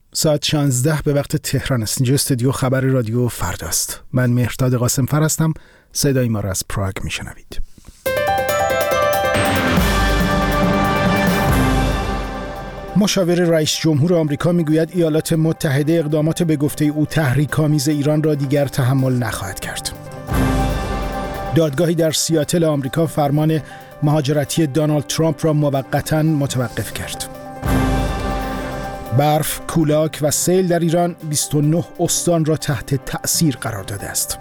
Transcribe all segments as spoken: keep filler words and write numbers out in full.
ساعت شانزده به وقت تهران است. اینجا استودیو خبر رادیو فرداست. من مهرداد قاسمفر هستم. صدای ما را از پراگ میشنوید. مشاور رئیس جمهور آمریکا میگوید ایالات متحده اقدامات به گفته او تحریک‌آمیز ایران را دیگر تحمل نخواهد کرد. دادگاهی در سیاتل آمریکا فرمان مهاجرتی دونالد ترامپ را موقتاً متوقف کرد. برف، کولاک و سیل در ایران بیست و نه استان را تحت تأثیر قرار داده است.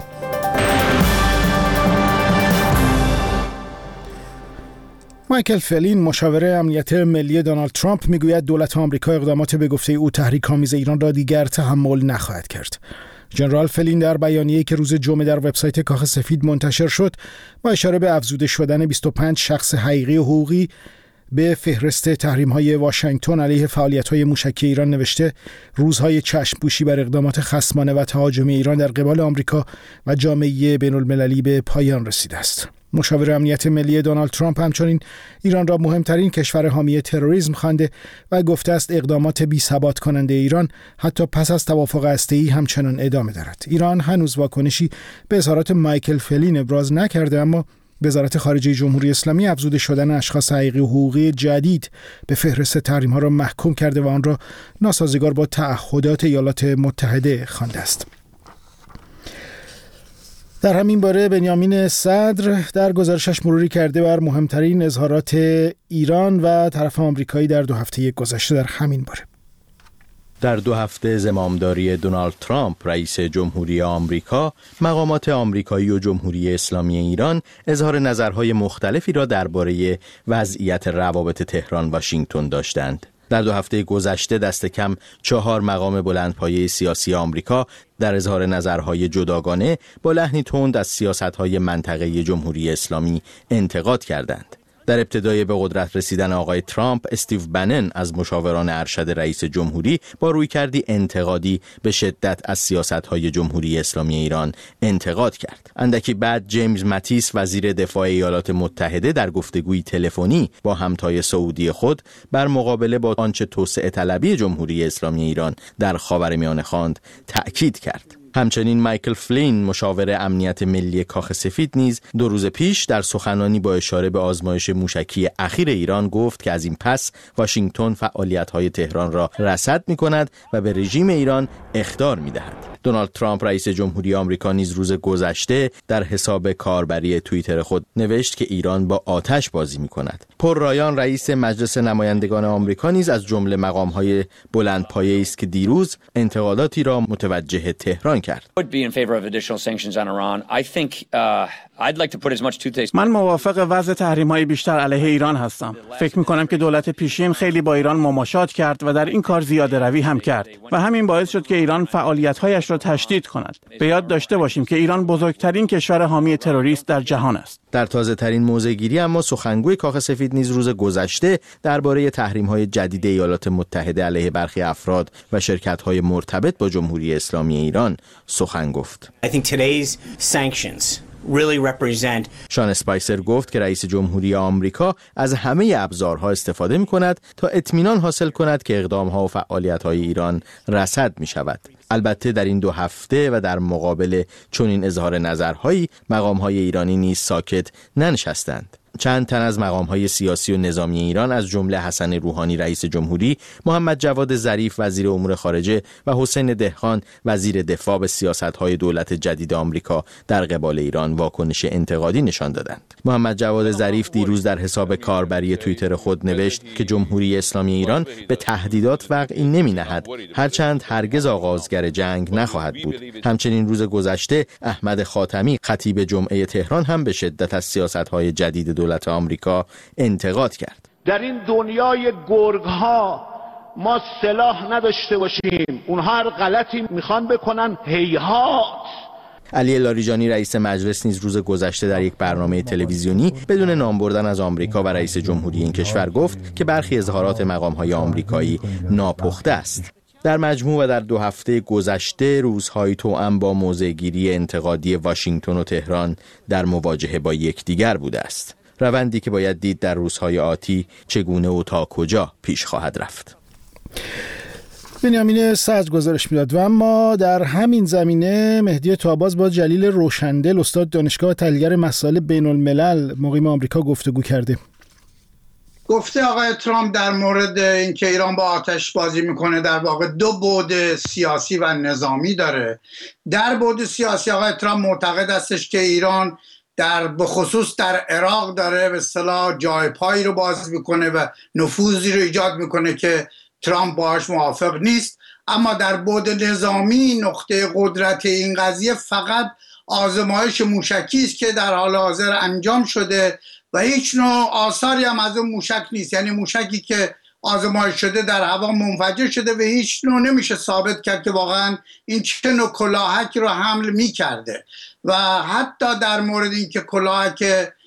مایکل فلین مشاور امنیت ملی دونالد ترامپ میگوید دولت آمریکا اقدامات به گفته او تحریک‌آمیز ایران را دیگر تحمل نخواهد کرد. ژنرال فلین در بیانیه‌ای که روز جمعه در وبسایت کاخ سفید منتشر شد با اشاره به افزوده شدن بیست و پنج شخص حقیقی و حقوقی به فهرست تحریم‌های واشنگتن علیه فعالیت‌های موشکی ایران نوشته روزهای چشم‌پوشی بر اقدامات خصمانه و تهاجمی ایران در قبال آمریکا و جامعه بین‌المللی به پایان رسیده است. مشاور امنیت ملی دونالد ترامپ همچنین ایران را مهمترین کشور حامی تروریسم خوانده و گفته است اقدامات بی‌ثبات کننده ایران حتی پس از توافق هسته‌ای همچنان ادامه دارد. ایران هنوز واکنشی به اظهارات مایکل فلین ابراز نکرده، اما وزارت خارجه جمهوری اسلامی افزوده شدن اشخاص حقیقی و حقوقی جدید به فهرست تحریم‌ها را محکوم کرده و آن را ناسازگار با تعهدات ایالات متحده خوانده است. در همین باره بنیامین صدر در گزارشش مروری کرده بر مهمترین اظهارات ایران و طرف آمریکایی در دو هفته گذشته در همین باره. در دو هفته زمامداری دونالد ترامپ رئیس جمهوری آمریکا، مقامات آمریکایی و جمهوری اسلامی ایران اظهار نظرهای مختلفی را درباره وضعیت روابط تهران واشنگتن داشتند. در دو هفته گذشته دست کم چهار مقام بلندپایه سیاسی آمریکا در اظهار نظرهای جداگانه با لحنی تند از سیاست‌های منطقه جمهوری اسلامی انتقاد کردند. در ابتدای به قدرت رسیدن آقای ترامپ، استیو بنن از مشاوران ارشد رئیس جمهوری با رویکردی انتقادی به شدت از سیاست‌های جمهوری اسلامی ایران انتقاد کرد. اندکی بعد جیمز ماتیس وزیر دفاع ایالات متحده در گفتگوی تلفنی با همتای سعودی خود بر مقابله با آنچه توسعه طلبی جمهوری اسلامی ایران در خاورمیانه خواند تأکید کرد. همچنین مایکل فلین مشاور امنیت ملی کاخ سفید نیز دو روز پیش در سخنرانی با اشاره به آزمایش موشکی اخیر ایران گفت که از این پس واشنگتن فعالیت‌های تهران را رصد می‌کند و به رژیم ایران اخطار می‌دهد. دونالد ترامپ رئیس جمهوری آمریکا نیز روز گذشته در حساب کاربری توییتر خود نوشت که ایران با آتش بازی می‌کند. پل رایان رئیس مجلس نمایندگان آمریکا نیز از جمله مقام‌های بلندپایه‌ای است که دیروز انتقاداتی را متوجه تهران کرد. من موافق وضع تحریم‌های بیشتر علیه ایران هستم. فکر می‌کنم که دولت پیشین خیلی با ایران مماشات کرد و در این کار زیاده روی هم کرد و همین باعث شد که ایران فعالیت‌هایش را تشدید کند. به یاد داشته باشیم که ایران بزرگترین کشور حامی تروریست در جهان است. در تازه‌ترین موضع‌گیری اما سخنگوی کاخ سفید نیز روز گذشته درباره تحریم‌های جدید ایالات متحده علیه برخی افراد و شرکت‌های مرتبط با جمهوری اسلامی ایران سخن گفت. I think today's sanctions really represent شان اسپایسر گفت که رئیس جمهوری آمریکا از همه ابزارها استفاده می‌کند تا اطمینان حاصل کند که اقدام‌ها و فعالیت‌های ایران رصد می‌شود. البته در این دو هفته و در مقابل چنین اظهار نظرهایی مقام‌های ایرانی نیز ساکت ننشستند. چند تن از مقام‌های سیاسی و نظامی ایران از جمله حسن روحانی رئیس جمهوری، محمد جواد ظریف وزیر امور خارجه و حسین دهقان وزیر دفاع به سیاست‌های دولت جدید آمریکا در قبال ایران واکنش انتقادی نشان دادند. محمد جواد ظریف دیروز در حساب کاربری توییتر خود نوشت که جمهوری اسلامی ایران به تهدیدات وقعی نمی‌نهد، هرچند هرگز آغازگر جنگ نخواهد بود. همچنین روز گذشته احمد خاتمی خطیب جمعه تهران هم به شدت از سیاست‌های جدید دولت آمریکا انتقاد کرد. در این دنیای گرگ‌ها ما سلاح نداشته باشیم، اونها هر غلطی میخوان بکنن، هیهات. علی لاریجانی رئیس مجلس نیز روز گذشته در یک برنامه تلویزیونی بدون نام بردن از آمریکا و رئیس جمهوری این کشور گفت که برخی اظهارات مقام‌های آمریکایی ناپخته است. در مجموع و در دو هفته گذشته روزهای توأم با موضع‌گیری انتقادی واشنگتن و تهران در مواجهه با یکدیگر بوده است. روندی که باید دید در روزهای آتی چگونه و تا کجا پیش خواهد رفت. بنیامین سعد گزارش میداد. و اما در همین زمینه مهدی طاهباز با جلیل روشندل استاد دانشگاه و تحلیلگر مسائل بین الملل مقیم آمریکا گفتگو کرده. گفته آقای ترامپ در مورد اینکه ایران با آتش بازی میکنه در واقع دو بعد سیاسی و نظامی داره. در بعد سیاسی آقای ترامپ معتقد استش که ایران در بخصوص در عراق داره به اصطلاح جای پایی رو باز میکنه و نفوذی رو ایجاد میکنه که ترامپ باهاش موافق نیست. اما در بعد نظامی نقطه قدرت این قضیه فقط آزمایش موشکی است که در حال حاضر انجام شده و هیچ نوع آثاری هم از اون موشک نیست. یعنی موشکی که آزمایش شده در هوا منفجر شده و هیچ نوع نمیشه ثابت کرد که واقعا این چه نوع کلاهک رو حمل میکرده. و حتی در مورد اینکه کلاهک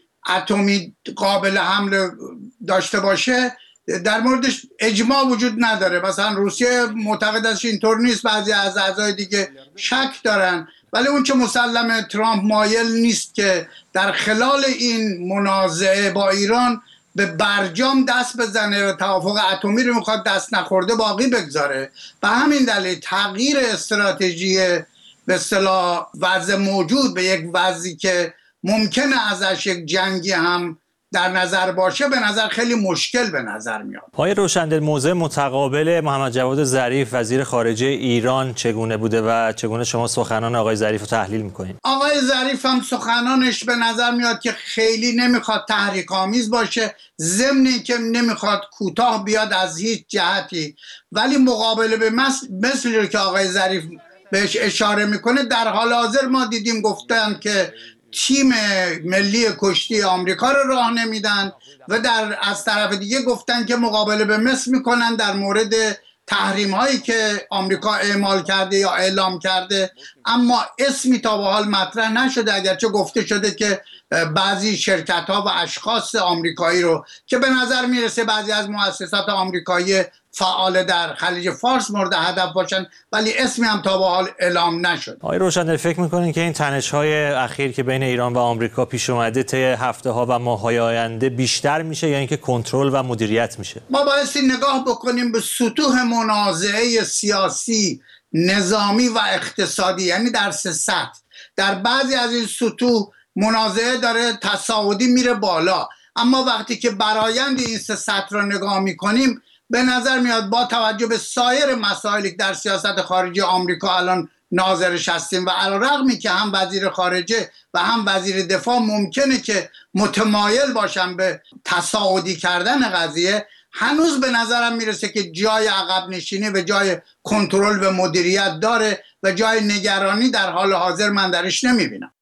اتمی قابل حمل داشته باشه در موردش اجماع وجود نداره. مثلا روسیه معتقد است اینطور نیست، بعضی از اعضای دیگه شک دارن. ولی اون چه مسلمه ترامپ مایل نیست که در خلال این منازعه با ایران به برجام دست بزنه و توافق اتمی رو میخواد دست نخورده باقی بگذاره. به همین دلیل تغییر استراتژی به اصطلاح وضع موجود به یک وضعی که ممکنه ازش یک جنگی هم در نظر باشه به نظر خیلی مشکل به نظر میاد. آقای روشندل، موضع متقابل محمد جواد ظریف وزیر خارجه ایران چگونه بوده و چگونه شما سخنان آقای ظریف رو تحلیل میکنید؟ آقای ظریف هم سخنانش به نظر میاد که خیلی نمیخواد تحریک آمیز باشه، ضمن که نمیخواد کوتاه بیاد از هیچ جهتی، ولی مقابله به مثل مثلی که آقای ظریف بهش اشاره میکنه در حال حاضر ما دیدیم گفتن که تیم ملی کشتی آمریکا رو راه نمیدن و در از طرف دیگه گفتن که مقابله به مصر میکنن در مورد تحریم هایی که آمریکا اعمال کرده یا اعلام کرده. اما اسمی تا به حال مطرح نشده، اگرچه گفته شده که بعضی شرکت ها و اشخاص آمریکایی رو که به نظر میرسه بعضی از مؤسسات آمریکایی فعال در خلیج فارس مورد هدف باشن، ولی اسمی هم تا به حال اعلام نشد. آقای روشندل، فکر میکنین که این تنش‌های اخیر که بین ایران و آمریکا پیش اومده طی هفته‌ها و ماه‌های آینده بیشتر میشه یا اینکه کنترل و مدیریت میشه؟ ما بایستی نگاه بکنیم به سطوح منازعه سیاسی، نظامی و اقتصادی، یعنی در سه سطح. در بعضی از این سطوح منازعه داره تصاعدی میره بالا، اما وقتی که برآیند این سه سطح رو نگاه میکنیم به نظر میاد با توجه به سایر مسائلی که در سیاست خارجی آمریکا الان ناظرش هستیم و علیرغمی که هم وزیر خارجه و هم وزیر دفاع ممکنه که متمایل باشن به تصاعدی کردن قضیه، هنوز به نظرم میرسه که جای عقب نشینی و جای کنترل و مدیریت داره و جای نگرانی در حال حاضر من درش نمیبینم.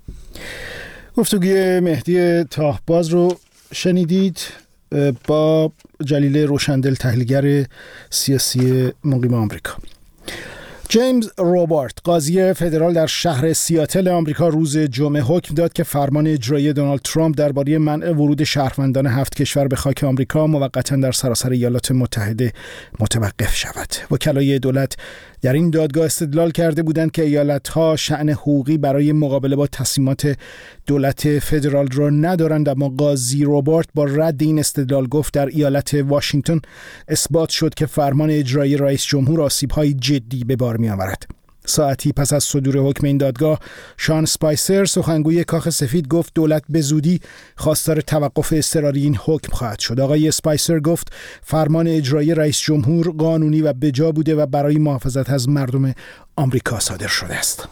گفتگوی مهدی طاهباز رو شنیدید با جلیل روشندل تحلیلگر سیاسی مقیم آمریکا. جیمز روبارت، قاضی فدرال در شهر سیاتل آمریکا، روز جمعه حکم داد که فرمان اجرایی دونالد ترامپ درباره منع ورود شهروندان هفت کشور به خاک آمریکا موقتا در سراسر ایالات متحده متوقف شود. وکلای دولت در این دادگاه استدلال کرده بودند که ایالت‌ها شأن حقوقی برای مقابله با تصمیمات دولت فدرال را ندارند، اما قاضی روبارت با رد این استدلال گفت در ایالت واشنگتن اثبات شد که فرمان اجرایی رئیس جمهور آسیب‌های جدی به بار می‌آورد. ساعتی پس از صدور حکم این دادگاه، شان اسپایسر، سخنگوی کاخ سفید، گفت دولت به زودی خواستار توقف اضطراری این حکم خواهد شد. آقای اسپایسر گفت فرمان اجرایی رئیس جمهور قانونی و بجا بوده و برای محافظت از مردم آمریکا صادر شده است.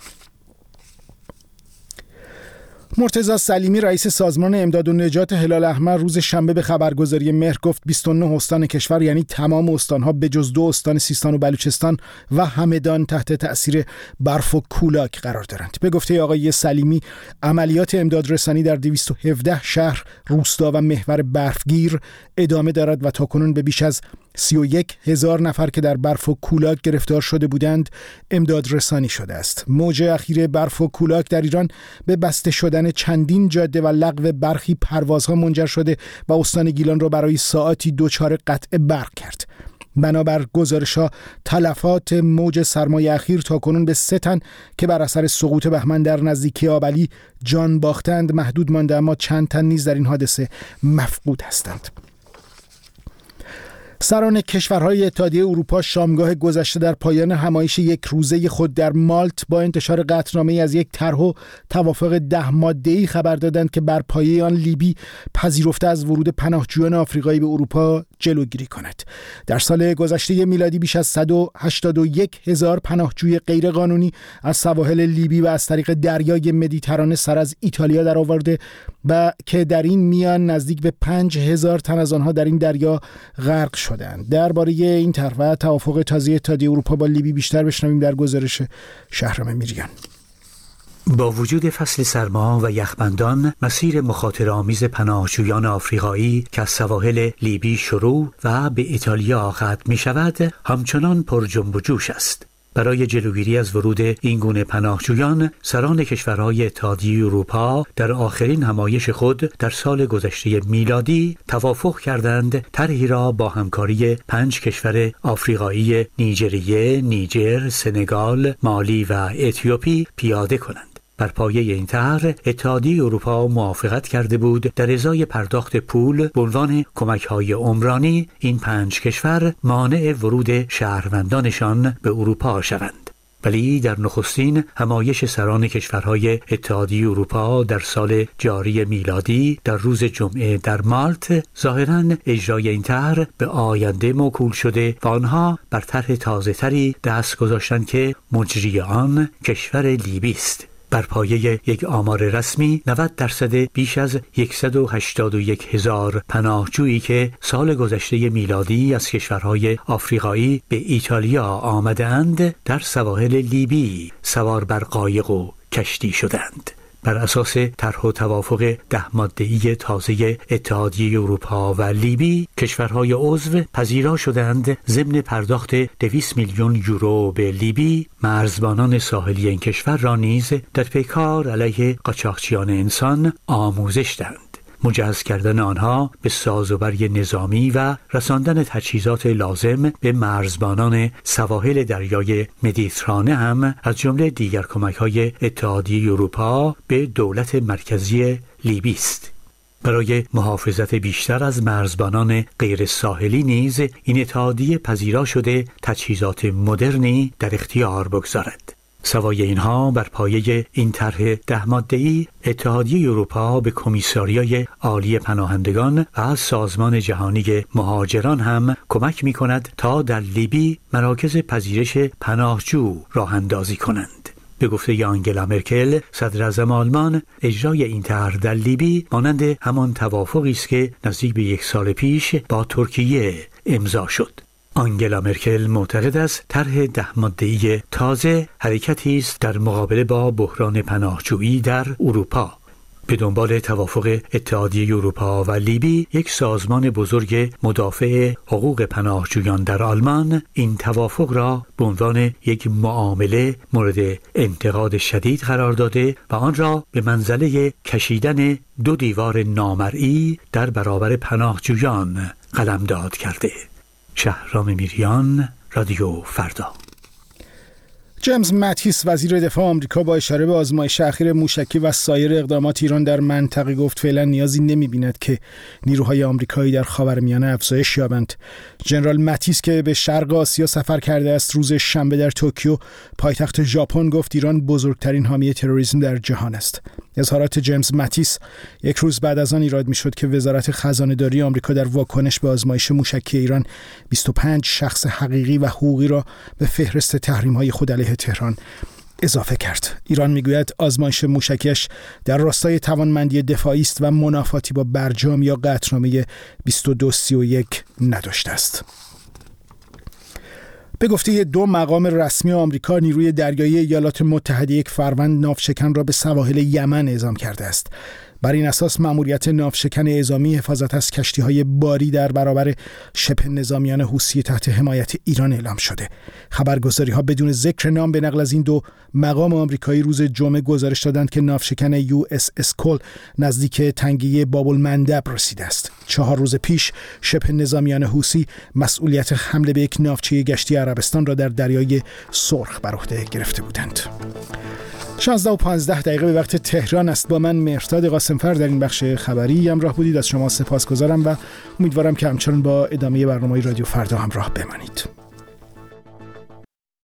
مرتضی سلیمی، رئیس سازمان امداد و نجات هلال احمر، روز شنبه به خبرگزاری مهر گفت بیست و نه استان کشور، یعنی تمام استانها به جز دو استان سیستان و بلوچستان و همدان، تحت تأثیر برف و کولاک قرار دارند. به گفته آقای سلیمی، عملیات امداد رسانی در دویست و هفده شهر، روستا و محور برفگیر ادامه دارد و تاکنون به بیش از سی و یک هزار نفر که در برف و کولاک گرفتار شده بودند امداد رسانی شده است. موج اخیر برف و کولاک در ایران به بسته شدن چندین جاده و لغو برخی پروازها منجر شده و استان گیلان را برای ساعاتی دچار قطع برق کرد. بنابر گزارش‌ها تلفات موج سرمای اخیر تاکنون به سه تن که بر اثر سقوط بهمن در نزدیکی آبلی جان باختند محدود مانده، اما چند تن نیز در این حادثه مفقود هستند. سران کشورهای اتحادیه اروپا شامگاه گذشته در پایان همایش یک روزه خود در مالت با انتشار قطعنامه‌ای از یک طرح و توافق ده ماده‌ای خبر دادند که بر پایه آن لیبی پذیرفته از ورود پناهجویان آفریقایی به اروپا جلوگیری کند. در سال گذشته میلادی بیش از صد و هشتاد و یک هزار پناهجوی غیرقانونی از سواحل لیبی و از طریق دریای مدیترانه سر از ایتالیا درآورده و که در این میان نزدیک به پنج هزار تن از آنها در این دریا غرق شدند. درباره این طرح و توافق تازه اتحادیه اروپا با لیبی بیشتر بشنویم در گزارش شهرام میریان. با وجود فصل سرما و یخبندان، مسیر مخاطره‌آمیز پناهجویان آفریقایی که از سواحل لیبی شروع و به ایتالیا ختم می شود همچنان پر جنب و جوش است. برای جلوگیری از ورود این گونه پناهجویان، سران کشورهای اتحادیه اروپا در آخرین همایش خود در سال گذشته میلادی توافق کردند طرحی را با همکاری پنج کشور آفریقایی نیجریه، نیجر، سنگال، مالی و اتیوپی پیاده کنند. بر پایه این طرح اتحادیه اروپا موافقت کرده بود در ازای پرداخت پول به عنوان کمک‌های عمرانی این پنج کشور مانع ورود شهروندانشان به اروپا شوند. ولی در نخستین همایش سران کشورهای اتحادیه اروپا در سال جاری میلادی در روز جمعه در مالت ظاهراً اجرای این طرح به آینده موکول شده و آنها بر طرح تازه‌تری دست گذاشتند که مجری آن کشور لیبی است. بر پایه یک آمار رسمی نود درصد بیش از صد و هشتاد و یک هزار پناهجویی که سال گذشته میلادی از کشورهای آفریقایی به ایتالیا آمدند در سواحل لیبی سوار بر قایق و کشتی شدند. بر اساس طرح و توافق ده ماده‌ای تازه اتحادیه اروپا و لیبی، کشورهای عضو پذیرا شدند ضمن پرداخت دویست میلیون یورو به لیبی، مرزبانان ساحلی این کشور را نیز در پیکار علیه قاچاقچیان انسان آموزش دهند. مجهز کردن آنها به سازوبر نظامی و رساندن تجهیزات لازم به مرزبانان سواحل دریای مدیترانه هم از جمله دیگر کمک‌های اتحادیه اروپا به دولت مرکزی لیبی است. برای محافظت بیشتر از مرزبانان غیر ساحلی نیز این اتحادیه پذیرا شده تجهیزات مدرنی در اختیار بگذارد. سوای اینها بر پایه این طرح ده ماده‌ای اتحادیه اروپا به کمیساریای عالی پناهندگان و سازمان جهانی مهاجران هم کمک می‌کند تا در لیبی مراکز پذیرش پناهجو راه اندازی کنند. به گفته آنگلا مرکل صدر اعظم آلمان، اجرای این طرح در لیبی مانند همان توافقی است که نزدیک به یک سال پیش با ترکیه امضا شد. آنگلا مرکل معتقد است طرح ده ماده‌ای تازه حرکتی است در مقابله با بحران پناهجویی در اروپا. به دنبال توافق اتحادیه اروپا و لیبی، یک سازمان بزرگ مدافع حقوق پناهجویان در آلمان این توافق را به عنوان یک معامله مورد انتقاد شدید قرار داده و آن را به منزله کشیدن دو دیوار نامرئی در برابر پناهجویان قلمداد کرده. شهرام میریان، رادیو فردا. جیمز ماتیس وزیر دفاع آمریکا با اشاره به آزمایش اخیر موشکی و سایر اقدامات ایران در منطقه گفت فعلا نیازی نمی‌بیند که نیروهای آمریکایی در خاورمیانه افزایش یابند. ژنرال ماتیس که به شرق آسیا سفر کرده است، روز شنبه در توکیو پایتخت ژاپن گفت ایران بزرگترین حامی تروریسم در جهان است. اظهارات جیمز ماتیس یک روز بعد از آن ایراد می‌شد که وزارت خزانه‌داری آمریکا در واکنش به آزمایش موشکی ایران بیست و پنج شخص حقیقی و حقوقی را به فهرست تحریم‌های خود علیه تهران اضافه کرد. ایران میگوید آزمایش موشکیش در راستای توانمندی دفاعی است و منافاتی با برجام یا قطعنامه بیست و دو سی و یک نداشته است. به گفته دو مقام رسمی آمریکا، نیروی دریایی ایالات متحده یک فروند ناوشکن را به سواحل یمن اعزام کرده است. بر این اساس مأموریت ناوشکن اعزامی حفاظت از کشتی‌های باری در برابر شبه نظامیان حوثی تحت حمایت ایران اعلام شده. خبرگزاری‌ها بدون ذکر نام به نقل از این دو مقام آمریکایی روز جمعه گزارش دادند که ناوشکن یو اس اسکول نزدیک تنگه باب المندب رسیده است. چهار روز پیش شبه نظامیان حوثی مسئولیت حمله به یک ناوچه گشتی عربستان را در دریای سرخ بر عهده گرفته بودند. شانزده و پانزده دقیقه به وقت تهران است. با من مهرداد قاسمفر در این بخش خبری همراه بودید. از شما سپاسگزارم و امیدوارم که همچنان با ادامه برنامه رادیو فردا همراه بمانید.